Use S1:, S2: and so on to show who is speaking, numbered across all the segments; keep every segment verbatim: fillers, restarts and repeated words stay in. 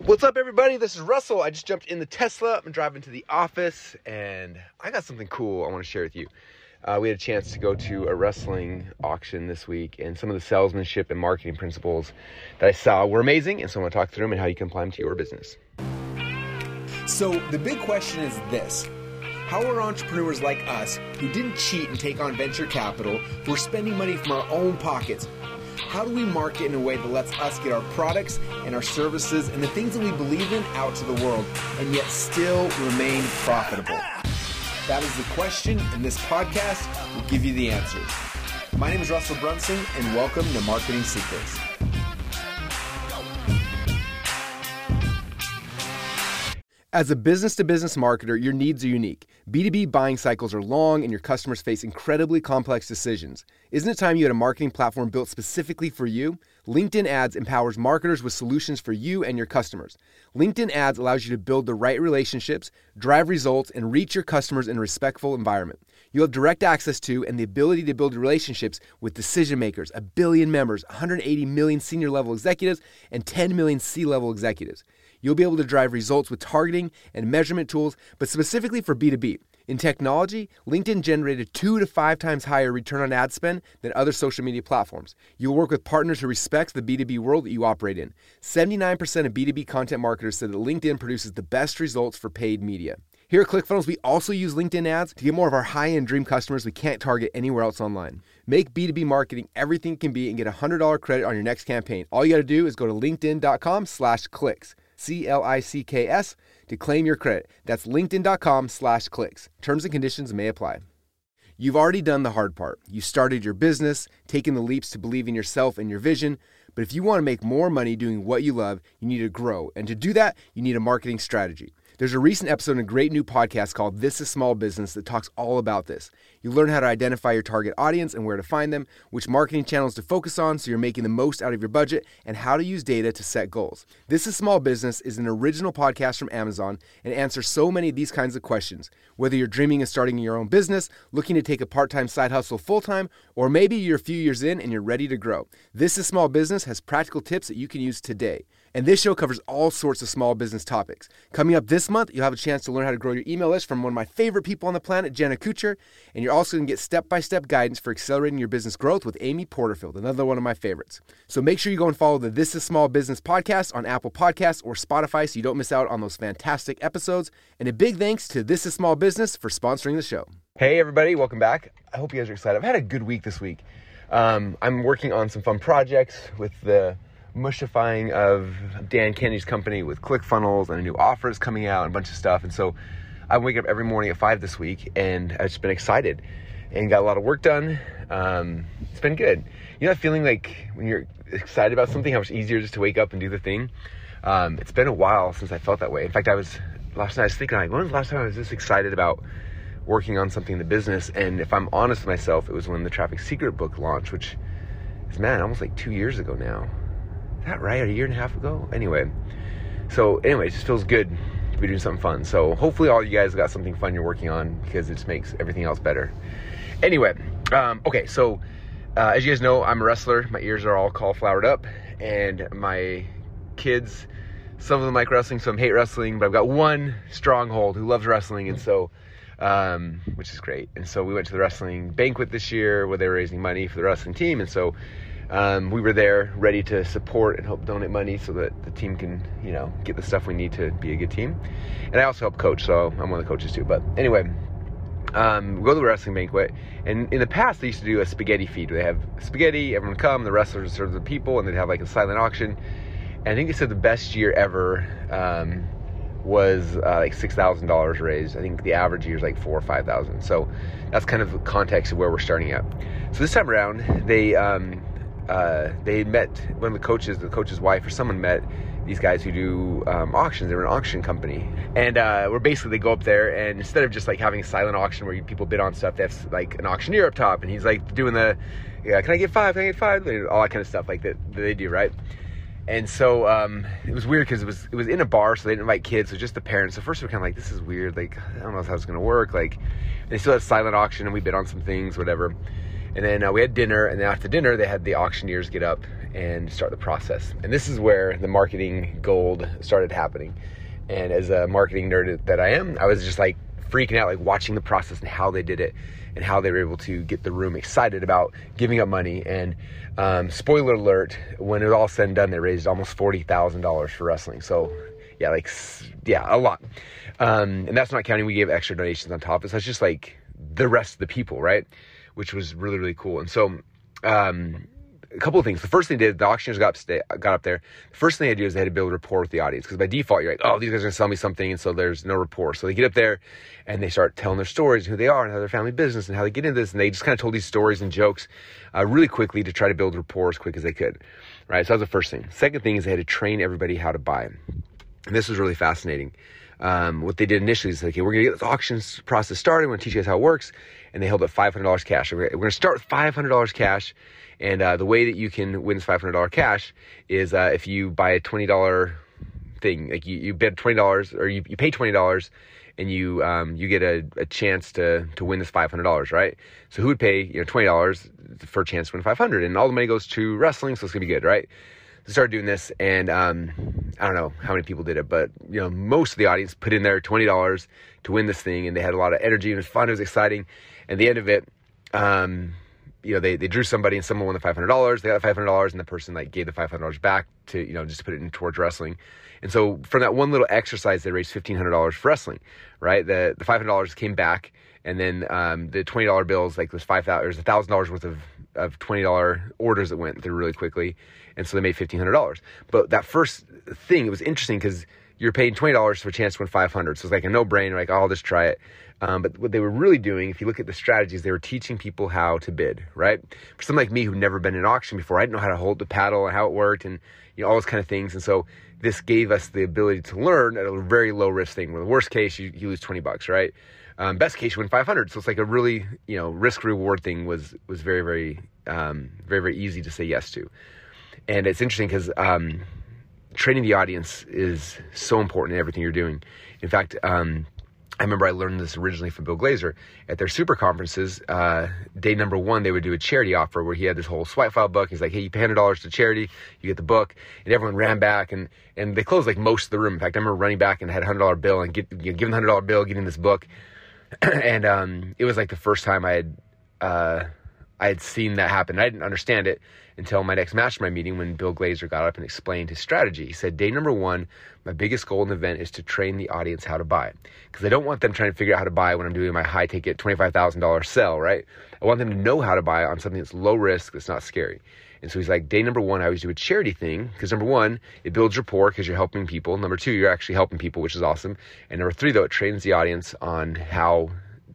S1: What's up, everybody? This is Russell. I just jumped in the Tesla. I'm driving to the office, and I got something cool I want to share with you. Uh, we had a chance to go to a wrestling auction this week, and some of the salesmanship and marketing principles that I saw were amazing, and so I want to talk through them and how you can apply them to your business.
S2: So the big question is this. How are entrepreneurs like us, who didn't cheat and take on venture capital, who are spending money from our own pockets, how do we market in a way that lets us get our products and our services and the things that we believe in out to the world and yet still remain profitable? That is the question, and this podcast will give you the answers. My name is Russell Brunson, and welcome to Marketing Secrets.
S3: As a business-to-business marketer, your needs are unique. B two B buying cycles are long and your customers face incredibly complex decisions. Isn't it time you had a marketing platform built specifically for you? LinkedIn Ads empowers marketers with solutions for you and your customers. LinkedIn Ads allows you to build the right relationships, drive results, and reach your customers in a respectful environment. You'll have direct access to and the ability to build relationships with decision makers, a billion members, one hundred eighty million senior level executives, and ten million C-level executives. You'll be able to drive results with targeting and measurement tools, but specifically for B two B. In technology, LinkedIn generated two to five times higher return on ad spend than other social media platforms. You'll work with partners who respect the B two B world that you operate in. seventy-nine percent of B two B content marketers said that LinkedIn produces the best results for paid media. Here at ClickFunnels, we also use LinkedIn ads to get more of our high-end dream customers we can't target anywhere else online. Make B two B marketing everything it can be and get a one hundred dollars credit on your next campaign. All you got to do is go to linkedin.com slash clicks. C L I C K S to claim your credit. That's linkedin.com slash clicks. Terms and conditions may apply. You've already done the hard part. You started your business, taken the leaps to believe in yourself and your vision. But if you want to make more money doing what you love, you need to grow. And to do that, you need a marketing strategy. There's a recent episode in a great new podcast called This is Small Business that talks all about this. You learn how to identify your target audience and where to find them, which marketing channels to focus on so you're making the most out of your budget, and how to use data to set goals. This is Small Business is an original podcast from Amazon and answers so many of these kinds of questions. Whether you're dreaming of starting your own business, looking to take a part-time side hustle full-time, or maybe you're a few years in and you're ready to grow. This is Small Business has practical tips that you can use today. And this show covers all sorts of small business topics. Coming up this month, you'll have a chance to learn how to grow your email list from one of my favorite people on the planet, Jenna Kutcher. And you're also going to get step-by-step guidance for accelerating your business growth with Amy Porterfield, another one of my favorites. So make sure you go and follow the This is Small Business podcast on Apple Podcasts or Spotify so you don't miss out on those fantastic episodes. And a big thanks to This is Small Business for sponsoring the show.
S1: Hey, everybody. Welcome back. I hope you guys are excited. I've had a good week this week. Um, I'm working on some fun projects with the mushifying of Dan Kennedy's company with ClickFunnels, and a new offer is coming out and a bunch of stuff. And so I'm waking up every morning at five this week, and I've just been excited and got a lot of work done. Um, it's been good. You know that feeling like when you're excited about something, how much easier it is to wake up and do the thing? Um, it's been a while since I felt that way. In fact, I was, last night I was thinking, like, when was the last time I was this excited about working on something in the business? And if I'm honest with myself, it was when the Traffic Secret book launched, which is, man, almost like two years ago now. Is that right? A year and a half ago? Anyway. So anyway, it just feels good to be doing something fun. So hopefully all you guys got something fun you're working on, because it just makes everything else better. Anyway, um, okay, so uh, as you guys know, I'm a wrestler. My ears are all cauliflowered up, and my kids, some of them like wrestling, some hate wrestling, but I've got one stronghold who loves wrestling, and so, um, which is great. And so we went to the wrestling banquet this year where they were raising money for the wrestling team, and so Um, we were there ready to support and help donate money so that the team can, you know, get the stuff we need to be a good team. And I also help coach, so I'm one of the coaches too. But anyway, um, we go to the wrestling banquet, and in the past they used to do a spaghetti feed. They have spaghetti, everyone come, the wrestlers serve the people, and they'd have like a silent auction. And I think they said the best year ever um, was uh, like six thousand dollars raised. I think the average year is like four or five thousand. So that's kind of the context of where we're starting at. So this time around, they um, Uh, they met one of the coaches, the coach's wife, or someone met these guys who do um, auctions. They were an auction company. And uh, we're basically, they go up there, and instead of just like having a silent auction where you, people bid on stuff, they have like an auctioneer up top, and he's like doing the, yeah, can I get five, can I get five? All that kind of stuff like that, that they do, right? And so um, it was weird because it was it was in a bar, so they didn't invite kids, so just the parents. So first we were kind of like, this is weird, like, I don't know how it's going to work. Like, they still had silent auction, and we bid on some things, whatever. And then uh, we had dinner, and then after dinner, they had the auctioneers get up and start the process. And this is where the marketing gold started happening. And as a marketing nerd that I am, I was just like freaking out, like watching the process and how they did it and how they were able to get the room excited about giving up money. And um, spoiler alert, when it was all said and done, they raised almost forty thousand dollars for wrestling. So yeah, like, yeah, a lot. Um, and that's not counting, we gave extra donations on top of it. So it's just like the rest of the people, right? Which was really, really cool. And so, um, a couple of things. The first thing they did, the auctioneers got up, sta- got up there. The first thing they did is they had to build rapport with the audience. Because by default, you're like, oh, these guys are going to sell me something. And so there's no rapport. So they get up there and they start telling their stories, who they are and how their family business and how they get into this. And they just kind of told these stories and jokes uh, really quickly to try to build rapport as quick as they could. Right? So that was the first thing. Second thing is they had to train everybody how to buy. And this was really fascinating. Um, what they did initially is, okay, we're going to get this auction process started. We're going to teach you guys how it works. And they held up five hundred dollars cash. We're going to start with five hundred dollars cash. And uh, the way that you can win this five hundred dollars cash is uh, if you buy a twenty dollars thing, like you, you bid twenty dollars or you, you pay twenty dollars and you um, you get a, a chance to to win this five hundred dollars, right? So who would pay you know twenty dollars for a chance to win five hundred dollars? And all the money goes to wrestling, so it's going to be good, right? So started doing this, and um, I don't know how many people did it, but you know most of the audience put in their twenty dollars to win this thing, and they had a lot of energy, and it was fun, it was exciting. And at the end of it, um, you know, they, they drew somebody, and someone won the five hundred dollars. They got the five hundred dollars, and the person like gave the five hundred dollars back to, you know, just to put it in towards wrestling. And so from that one little exercise, they raised fifteen hundred dollars for wrestling, right? The the five hundred dollars came back, and then um, the twenty dollar bills, like there's five thousand, there's a thousand dollars worth of of twenty dollar orders that went through really quickly, and so they made fifteen hundred dollars. But that first thing, it was interesting because you're paying twenty dollars for a chance to win five hundred. So it's like a no-brainer, like, oh, I'll just try it. Um, but what they were really doing, if you look at the strategies, they were teaching people how to bid, right? For someone like me who'd never been in an auction before, I didn't know how to hold the paddle and how it worked and, you know, all those kind of things. And so this gave us the ability to learn at a very low risk thing. Where the worst case, you, you lose twenty bucks, right? Um, best case, you win five hundred. So it's like a really, you know, risk reward thing was, was very, very, um, very, very easy to say yes to. And it's interesting because, um, training the audience is so important in everything you're doing. In fact, um, I remember I learned this originally from Bill Glazer at their super conferences. Uh, day number one, they would do a charity offer where he had this whole swipe file book. He's like, hey, you pay one hundred dollars to charity, you get the book. And everyone ran back and, and they closed like most of the room. In fact, I remember running back and had a one hundred dollar bill and get, you know, giving the one hundred dollar bill, getting this book. and um, it was like the first time I had, uh, I had seen that happen. I didn't understand it until my next mastermind meeting when Bill Glazer got up and explained his strategy. He said, day number one, my biggest goal in the event is to train the audience how to buy. Because I don't want them trying to figure out how to buy when I'm doing my high ticket twenty-five thousand dollars sell, right? I want them to know how to buy on something that's low risk, that's not scary. And so he's like, day number one, I always do a charity thing. Because number one, it builds rapport because you're helping people. Number two, you're actually helping people, which is awesome. And number three, though, it trains the audience on how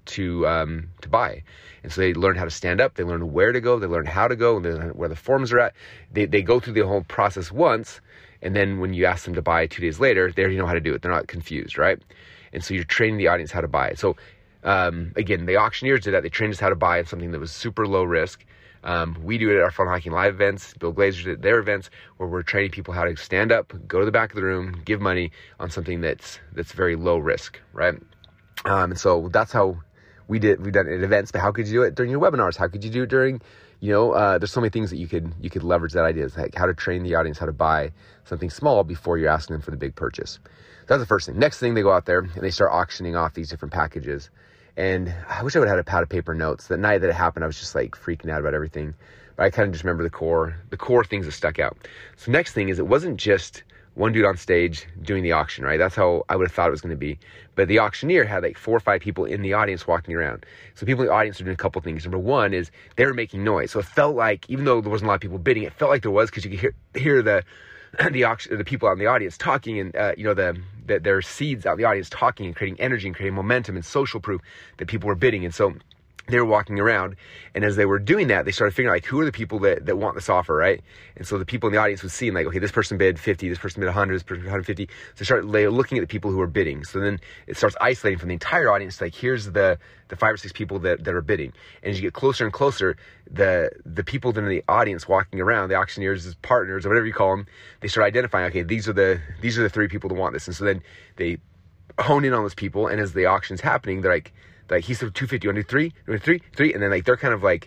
S1: to um, to buy. And so they learn how to stand up, they learn where to go, they learn how to go, they learn where the forms are at. They they go through the whole process once, and then when you ask them to buy two days later, they already know how to do it. They're not confused, right? And so you're training the audience how to buy it. So um, again, the auctioneers did that. They trained us how to buy something that was super low risk. Um, we do it at our Funnel Hacking Live events. Bill Glazer did their events where we're training people how to stand up, go to the back of the room, give money on something that's that's very low risk, right? Um, and so that's how we did. We've done it at events. But how could you do it during your webinars? How could you do it during, you know, uh, there's so many things that you could you could leverage that idea. It's like how to train the audience how to buy something small before you're asking them for the big purchase. That's the first thing. Next thing, they go out there and they start auctioning off these different packages. And I wish I would have had a pad of paper notes. That night that it happened, I was just like freaking out about everything. But I kind of just remember the core, the core things that stuck out. So next thing is it wasn't just one dude on stage doing the auction, right? That's how I would have thought it was going to be. But the auctioneer had like four or five people in the audience walking around. So people in the audience were doing a couple things. Number one is they were making noise. So it felt like, even though there wasn't a lot of people bidding, it felt like there was because you could hear hear the the auction, the people out in the audience talking, and uh, you know the, the their seeds out in the audience talking and creating energy and creating momentum and social proof that people were bidding. And so they were walking around, and as they were doing that, they started figuring out, like, who are the people that, that want this offer, right? And so the people in the audience would see, like, okay, this person bid fifty, this person bid one hundred, this person bid one hundred fifty. So they started looking at the people who are bidding. So then it starts isolating from the entire audience, like, here's the, the five or six people that, that are bidding. And as you get closer and closer, the the people that are in the audience walking around, the auctioneers, partners, or whatever you call them, they start identifying, okay, these are the these are the three people that want this. And so then they hone in on those people, and as the auction's happening, they're like, like he said two fifty, you want to do three, you want to do three, three, and then like they're kind of like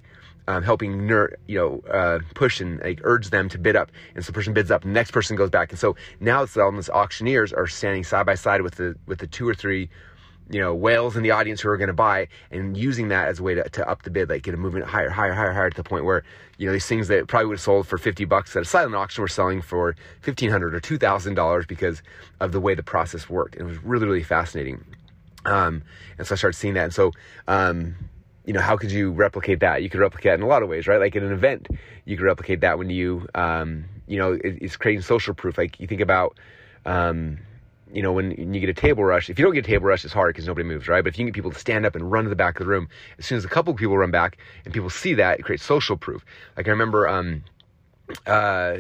S1: um, helping ner- you know uh, push and like urge them to bid up, and so the person bids up, and the next person goes back, and so now it's all these auctioneers are standing side by side with the with the two or three, you know, whales in the audience who are going to buy, and using that as a way to, to up the bid, like get a movement higher, higher, higher, higher, to the point where, you know, these things that probably would have sold for fifty bucks at a silent auction were selling for fifteen hundred or two thousand dollars because of the way the process worked. And it was really, really fascinating. Um, and so I started seeing that. And so, um, you know, how could you replicate that? You could replicate it in a lot of ways, right? Like in an event, you could replicate that when you, um, you know, it, it's creating social proof. Like you think about, um, you know, when you get a table rush, if you don't get a table rush, it's hard because nobody moves, right? But if you can get people to stand up and run to the back of the room, as soon as a couple of people run back and people see that, it creates social proof. Like I remember um, uh,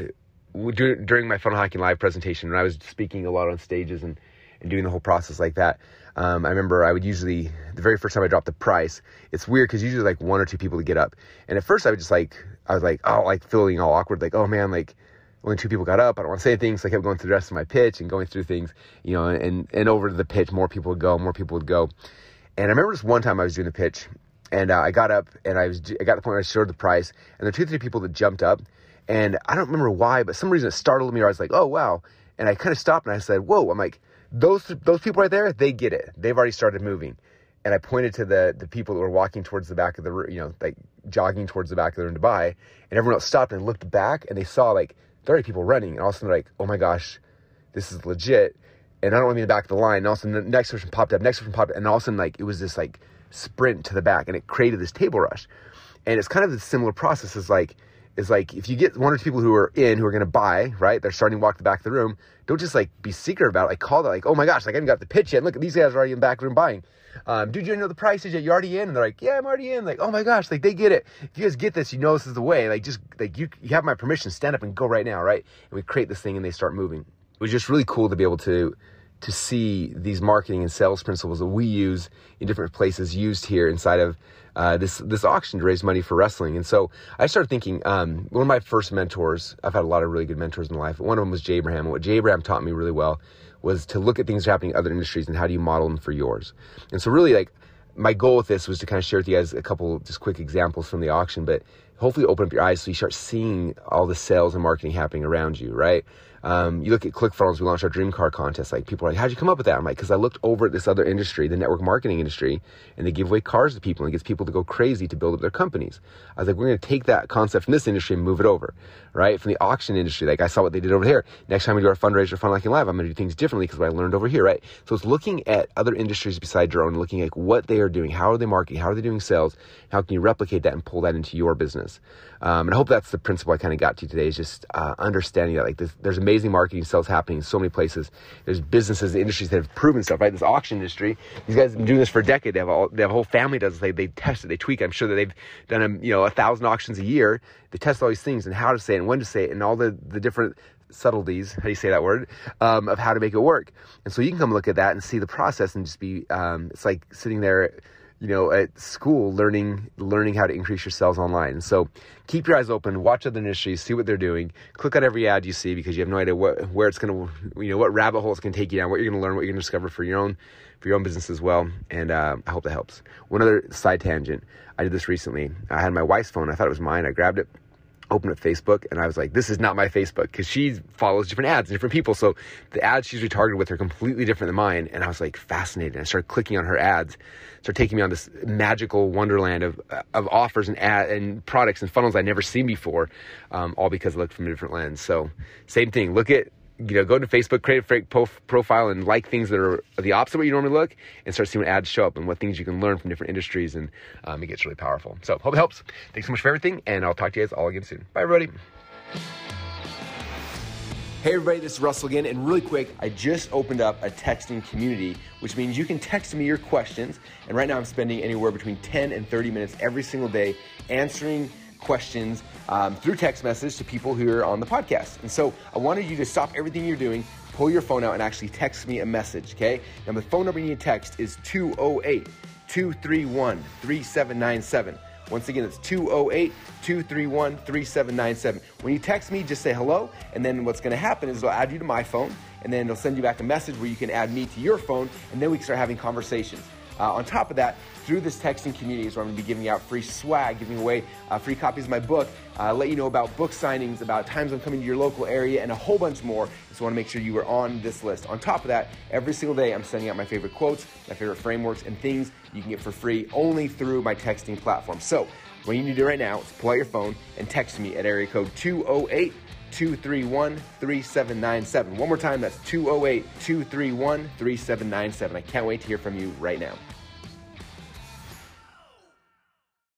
S1: during my Funnel Hacking Live presentation, when I was speaking a lot on stages and, and doing the whole process like that, um, I remember I would usually, the very first time I dropped the price, it's weird because usually like one or two people to get up. And at first I would just like, I was like, oh, like feeling all awkward, like, oh man, like, only two people got up. I don't want to say anything. So I kept going through the rest of my pitch and going through things, you know, and, and over the pitch, more people would go, more people would go. And I remember this one time I was doing the pitch and uh, I got up and I was, I got to the point where I showed the price and there were two or three people that jumped up and I don't remember why, but some reason it startled me or I was like, oh, wow. And I kind of stopped and I said, whoa, I'm like, those, those people right there, they get it. They've already started moving. And I pointed to the, the people that were walking towards the back of the room, you know, like jogging towards the back of the room to buy. And everyone else stopped and looked back and they saw like, there are people running, and all of a sudden they're like, oh my gosh, this is legit, and I don't want to be in the back of the line, and all of a sudden the next person popped up, next person popped up, and all of a sudden like it was this like sprint to the back, and it created this table rush. And it's kind of the similar process as like, is like if you get one or two people who are in, who are going to buy, right, they're starting to walk to the back of the room, don't just like be secret about it, like call that, like, oh my gosh, like I haven't got the pitch yet, look at these guys are already in the back room buying. Um, dude, you know the prices yet? You're already in? And they're like, yeah, I'm already in. Like, oh my gosh, like they get it. If you guys get this, you know this is the way. Like, just like you, you have my permission. Stand up and go right now, right? And we create this thing, and they start moving. It was just really cool to be able to to see these marketing and sales principles that we use in different places used here inside of uh, this this auction to raise money for wrestling. And so I started thinking. Um, one of my first mentors, I've had a lot of really good mentors in life. One of them was Jay Abraham. And what Jay Abraham taught me really well was to look at things happening in other industries and how do you model them for yours. And so really like my goal with this was to kind of share with you guys a couple just quick examples from the auction, but hopefully open up your eyes so you start seeing all the sales and marketing happening around you, right? Um, you look at ClickFunnels, we launched our Dream Car contest. Like people are like, how'd you come up with that? I'm like, because I looked over at this other industry, the network marketing industry, and they give away cars to people and it gets people to go crazy to build up their companies. I was like, we're going to take that concept from this industry and move it over, right? From the auction industry, like I saw what they did over here. Next time we do our fundraiser, Funnel Hacking Live, I'm going to do things differently because what I learned over here, right? So it's looking at other industries besides your own, looking at what they are doing, how are they marketing, how are they doing sales, how can you replicate that and pull that into your business? Um, and I hope that's the principle I kind of got to today is just uh, understanding that like this, there's amazing marketing sales happening in so many places. There's businesses, industries that have proven stuff, right? This auction industry, these guys have been doing this for a decade. They have all, they have a whole family does this. They, they test it, they tweak it. I'm sure that they've done, a, you know, a thousand auctions a year. They test all these things and how to say it and when to say it and all the, the different subtleties, how do you say that word, um, of how to make it work. And so you can come look at that and see the process and just be, um, it's like sitting there, you know, at school, learning, learning how to increase your sales online. And so keep your eyes open, watch other industries, see what they're doing, click on every ad you see because you have no idea what, where it's going to, you know, what rabbit hole it's going to take you down, what you're going to learn, what you're going to discover for your own, for your own business as well. And, uh, I hope that helps. One other side tangent. I did this recently. I had my wife's phone. I thought it was mine. I grabbed it, opened up Facebook, and I was like, this is not my Facebook because she follows different ads and different people. So the ads she's retargeted with are completely different than mine. And I was like fascinated. I started clicking on her ads, started taking me on this magical wonderland of of offers and ad and products and funnels I'd never seen before, um, all because I looked from a different lens. So same thing, look at, you know, go to Facebook, create a fake prof- profile and like things that are the opposite of what you normally look and start seeing what ads show up and what things you can learn from different industries. And um, it gets really powerful. So hope it helps. Thanks so much for everything. And I'll talk to you guys all again soon. Bye, everybody. Hey everybody, this is Russell again, and really quick, I just opened up a texting community, which means you can text me your questions, and right now I'm spending anywhere between ten and thirty minutes every single day answering questions um, through text message to people who are on the podcast. And so I wanted you to stop everything you're doing, pull your phone out and actually text me a message, okay? Now the phone number you need to text is two oh eight, two three one, three seven nine seven. Once again, it's two oh eight, two three one, three seven nine seven. When you text me, just say hello, and then what's going to happen is it'll add you to my phone, and then it'll send you back a message where you can add me to your phone, and then we can start having conversations. Uh, on top of that, through this texting community is where I'm going to be giving out free swag, giving away uh, free copies of my book, uh, let you know about book signings, about times I'm coming to your local area, and a whole bunch more. So I want to make sure you are on this list. On top of that, every single day I'm sending out my favorite quotes, my favorite frameworks, and things you can get for free only through my texting platform. So what you need to do right now is pull out your phone and text me at area code two oh eight, two three one, three seven nine seven. One more time, that's two oh eight, two three one, three seven nine seven. I can't wait to hear from you right now.